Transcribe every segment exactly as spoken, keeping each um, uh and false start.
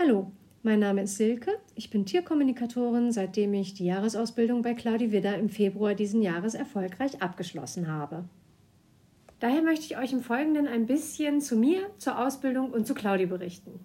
Hallo, mein Name ist Silke, ich bin Tierkommunikatorin, seitdem ich die Jahresausbildung bei Claudi Widder im Februar diesen Jahres erfolgreich abgeschlossen habe. Daher möchte ich euch im Folgenden ein bisschen zu mir, zur Ausbildung und zu Claudi berichten.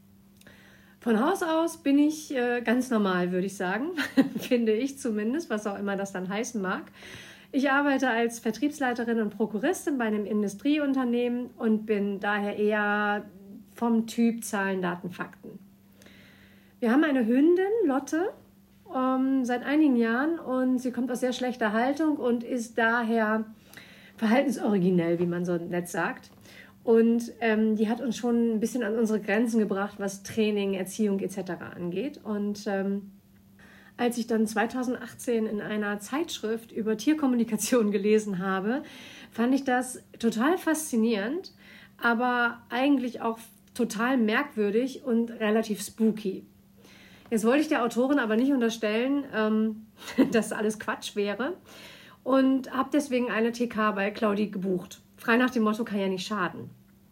Von Haus aus bin ich äh, ganz normal, würde ich sagen, finde ich zumindest, was auch immer das dann heißen mag. Ich arbeite als Vertriebsleiterin und Prokuristin bei einem Industrieunternehmen und bin daher eher vom Typ Zahlen, Daten, Fakten. Wir haben eine Hündin, Lotte, ähm, seit einigen Jahren und sie kommt aus sehr schlechter Haltung und ist daher verhaltensoriginell, wie man so nett sagt. Und ähm, die hat uns schon ein bisschen an unsere Grenzen gebracht, was Training, Erziehung et cetera angeht. Und ähm, als ich dann zweitausendachtzehn in einer Zeitschrift über Tierkommunikation gelesen habe, fand ich das total faszinierend, aber eigentlich auch total merkwürdig und relativ spooky. Jetzt wollte ich der Autorin aber nicht unterstellen, ähm, dass alles Quatsch wäre und habe deswegen eine T K bei Claudi gebucht. Frei nach dem Motto, kann ja nicht schaden.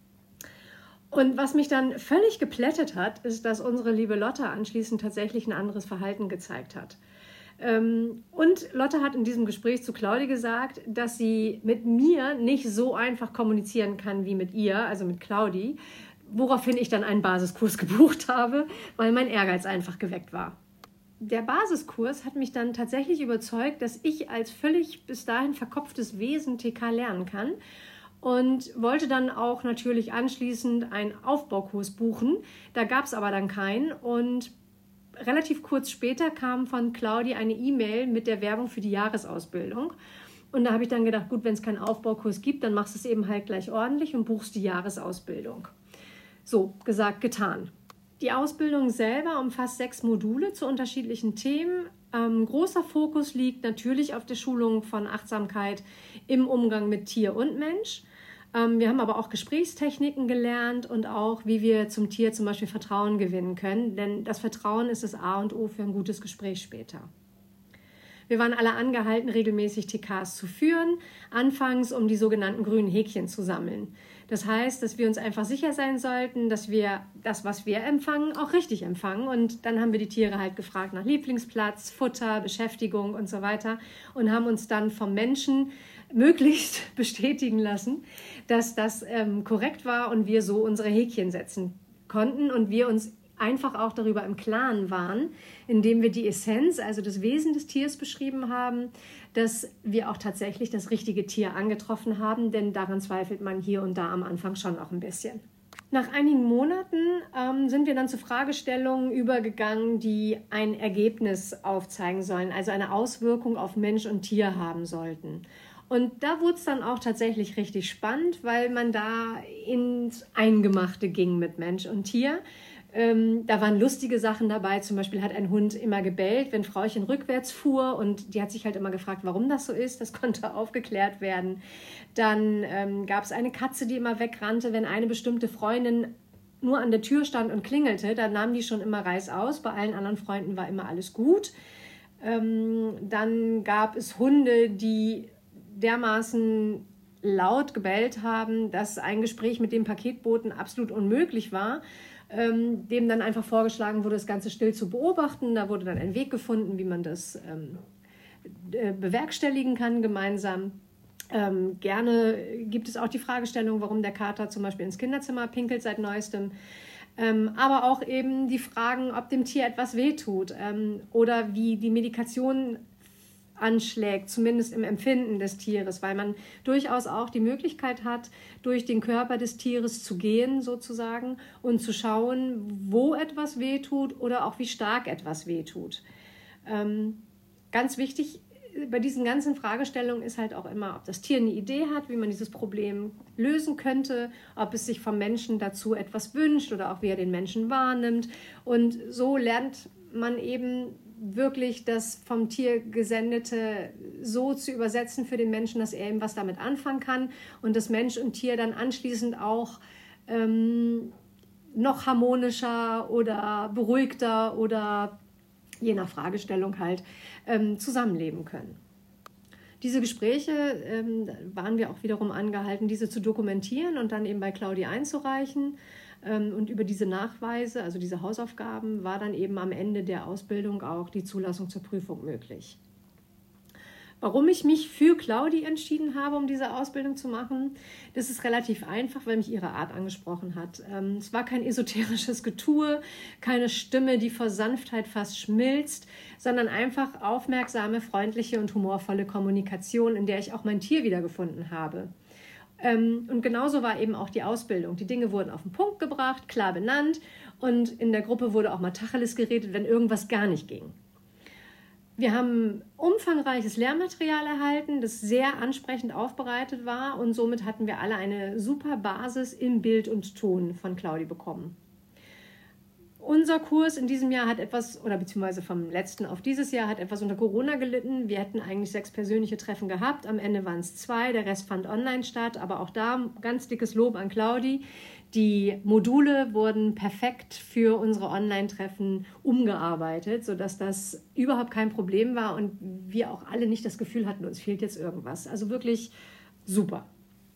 Und was mich dann völlig geplättet hat, ist, dass unsere liebe Lotte anschließend tatsächlich ein anderes Verhalten gezeigt hat. Ähm, und Lotte hat in diesem Gespräch zu Claudi gesagt, dass sie mit mir nicht so einfach kommunizieren kann wie mit ihr, also mit Claudi, woraufhin ich dann einen Basiskurs gebucht habe, weil mein Ehrgeiz einfach geweckt war. Der Basiskurs hat mich dann tatsächlich überzeugt, dass ich als völlig bis dahin verkopftes Wesen T K lernen kann und wollte dann auch natürlich anschließend einen Aufbaukurs buchen. Da gab es aber dann keinen und relativ kurz später kam von Claudi eine E-Mail mit der Werbung für die Jahresausbildung. Und da habe ich dann gedacht, gut, wenn es keinen Aufbaukurs gibt, dann machst du es eben halt gleich ordentlich und buchst die Jahresausbildung. So, gesagt, getan. Die Ausbildung selber umfasst sechs Module zu unterschiedlichen Themen. Ähm, großer Fokus liegt natürlich auf der Schulung von Achtsamkeit im Umgang mit Tier und Mensch. Ähm, wir haben aber auch Gesprächstechniken gelernt und auch, wie wir zum Tier zum Beispiel Vertrauen gewinnen können. Denn das Vertrauen ist das A und O für ein gutes Gespräch später. Wir waren alle angehalten, regelmäßig T Ks zu führen, anfangs um die sogenannten grünen Häkchen zu sammeln. Das heißt, dass wir uns einfach sicher sein sollten, dass wir das, was wir empfangen, auch richtig empfangen. Und dann haben wir die Tiere halt gefragt nach Lieblingsplatz, Futter, Beschäftigung und so weiter und haben uns dann vom Menschen möglichst bestätigen lassen, dass das ähm, korrekt war und wir so unsere Häkchen setzen konnten und wir uns einfach auch darüber im Klaren waren, indem wir die Essenz, also das Wesen des Tiers beschrieben haben, dass wir auch tatsächlich das richtige Tier angetroffen haben, denn daran zweifelt man hier und da am Anfang schon auch ein bisschen. Nach einigen Monaten ähm, sind wir dann zu Fragestellungen übergegangen, die ein Ergebnis aufzeigen sollen, also eine Auswirkung auf Mensch und Tier haben sollten. Und da wurde es dann auch tatsächlich richtig spannend, weil man da ins Eingemachte ging mit Mensch und Tier. Ähm, da waren lustige Sachen dabei, zum Beispiel hat ein Hund immer gebellt, wenn Frauchen rückwärts fuhr und die hat sich halt immer gefragt, warum das so ist, das konnte aufgeklärt werden. Dann ähm, gab es eine Katze, die immer wegrannte, wenn eine bestimmte Freundin nur an der Tür stand und klingelte, dann nahm die schon immer reißaus, bei allen anderen Freunden war immer alles gut. Ähm, dann gab es Hunde, die dermaßen laut gebellt haben, dass ein Gespräch mit dem Paketboten absolut unmöglich war, ähm, dem dann einfach vorgeschlagen wurde, das Ganze still zu beobachten. Da wurde dann ein Weg gefunden, wie man das ähm, äh, bewerkstelligen kann gemeinsam. Ähm, gerne gibt es auch die Fragestellung, warum der Kater zum Beispiel ins Kinderzimmer pinkelt seit neuestem. Ähm, aber auch eben die Fragen, ob dem Tier etwas wehtut ähm, oder wie die Medikation anschlägt, zumindest im Empfinden des Tieres, weil man durchaus auch die Möglichkeit hat, durch den Körper des Tieres zu gehen sozusagen und zu schauen, wo etwas wehtut oder auch wie stark etwas wehtut. Ähm, ganz wichtig bei diesen ganzen Fragestellungen ist halt auch immer, ob das Tier eine Idee hat, wie man dieses Problem lösen könnte, ob es sich vom Menschen dazu etwas wünscht oder auch wie er den Menschen wahrnimmt. Und so lernt man eben wirklich das vom Tier Gesendete so zu übersetzen für den Menschen, dass er eben was damit anfangen kann und das Mensch und Tier dann anschließend auch ähm, noch harmonischer oder beruhigter oder je nach Fragestellung halt ähm, zusammenleben können. Diese Gespräche ähm, waren wir auch wiederum angehalten, diese zu dokumentieren und dann eben bei Claudi einzureichen. Und über diese Nachweise, also diese Hausaufgaben, war dann eben am Ende der Ausbildung auch die Zulassung zur Prüfung möglich. Warum ich mich für Claudi entschieden habe, um diese Ausbildung zu machen, das ist relativ einfach, weil mich ihre Art angesprochen hat. Es war kein esoterisches Getue, keine Stimme, die vor Sanftheit fast schmilzt, sondern einfach aufmerksame, freundliche und humorvolle Kommunikation, in der ich auch mein Tier wiedergefunden habe. Und genauso war eben auch die Ausbildung. Die Dinge wurden auf den Punkt gebracht, klar benannt und in der Gruppe wurde auch mal Tacheles geredet, wenn irgendwas gar nicht ging. Wir haben umfangreiches Lehrmaterial erhalten, das sehr ansprechend aufbereitet war und somit hatten wir alle eine super Basis im Bild und Ton von Claudi bekommen. Unser Kurs in diesem Jahr hat etwas, oder beziehungsweise vom letzten auf dieses Jahr, hat etwas unter Corona gelitten. Wir hätten eigentlich sechs persönliche Treffen gehabt, am Ende waren es zwei, der Rest fand online statt, aber auch da ganz dickes Lob an Claudi. Die Module wurden perfekt für unsere Online-Treffen umgearbeitet, sodass das überhaupt kein Problem war und wir auch alle nicht das Gefühl hatten, uns fehlt jetzt irgendwas. Also wirklich super.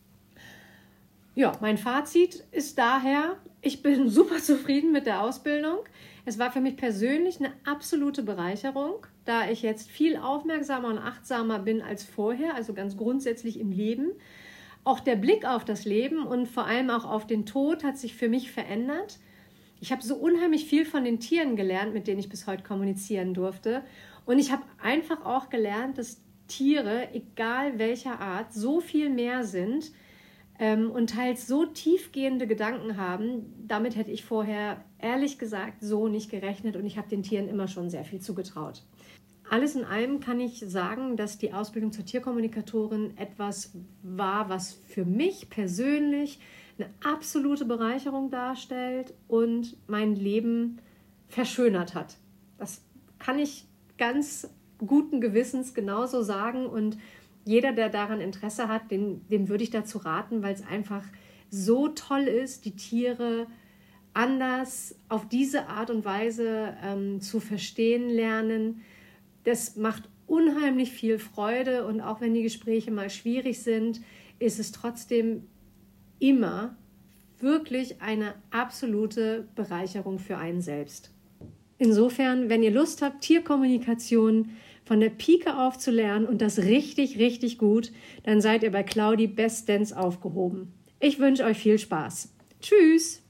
Ja, mein Fazit ist daher, ich bin super zufrieden mit der Ausbildung. Es war für mich persönlich eine absolute Bereicherung, da ich jetzt viel aufmerksamer und achtsamer bin als vorher, also ganz grundsätzlich im Leben. Auch der Blick auf das Leben und vor allem auch auf den Tod hat sich für mich verändert. Ich habe so unheimlich viel von den Tieren gelernt, mit denen ich bis heute kommunizieren durfte. Und ich habe einfach auch gelernt, dass Tiere, egal welcher Art, so viel mehr sind ähm, und teils so tiefgehende Gedanken haben. Damit hätte ich vorher, ehrlich gesagt, so nicht gerechnet und ich habe den Tieren immer schon sehr viel zugetraut. Alles in allem kann ich sagen, dass die Ausbildung zur Tierkommunikatorin etwas war, was für mich persönlich eine absolute Bereicherung darstellt und mein Leben verschönert hat. Das kann ich ganz guten Gewissens genauso sagen und jeder, der daran Interesse hat, dem, dem würde ich dazu raten, weil es einfach so toll ist, die Tiere anders auf diese Art und Weise ähm, zu verstehen lernen. Das macht unheimlich viel Freude und auch wenn die Gespräche mal schwierig sind, ist es trotzdem immer wirklich eine absolute Bereicherung für einen selbst. Insofern, wenn ihr Lust habt, Tierkommunikation von der Pike auf zu lernen und das richtig, richtig gut, dann seid ihr bei Claudi bestens aufgehoben. Ich wünsche euch viel Spaß. Tschüss!